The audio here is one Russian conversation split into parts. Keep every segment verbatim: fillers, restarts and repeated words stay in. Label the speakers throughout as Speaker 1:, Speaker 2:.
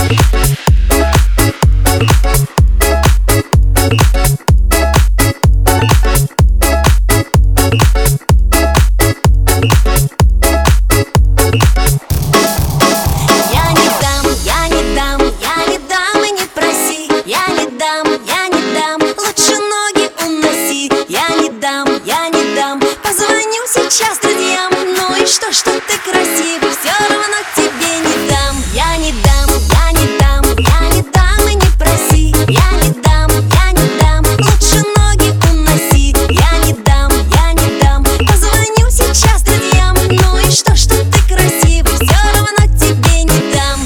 Speaker 1: Сейчас друзьям, ну и что, что ты красивый, все равно тебе не дам. Я не дам, я не дам, я не дам и не проси. Я не дам, я не дам, лучше ноги уноси. Я не дам, я не дам, позвоню сейчас друзьям, ну и что, что ты красивый, все равно тебе не дам.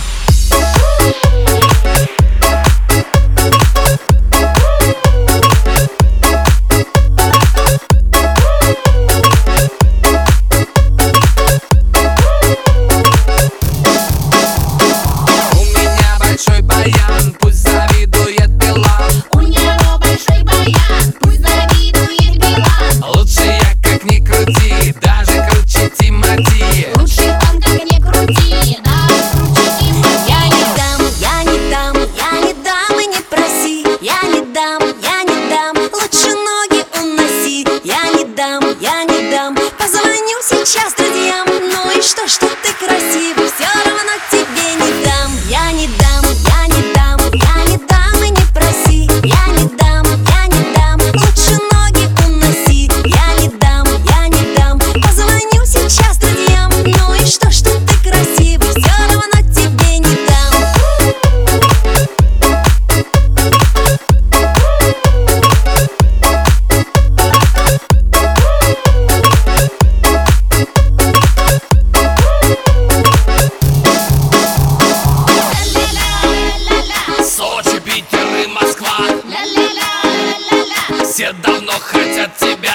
Speaker 1: Я не дам, позвоню сейчас друзьям, ну и что, что ты красивый, все равно тебе не дам. Я не дам, я не дам, я не дам и не проси. Я не дам, я не дам, лучше ноги уноси. Я не дам, я не дам, позвоню сейчас друзьям, ну и что, что ты красивый, все равно тебе не дам.
Speaker 2: Все давно хотят тебя.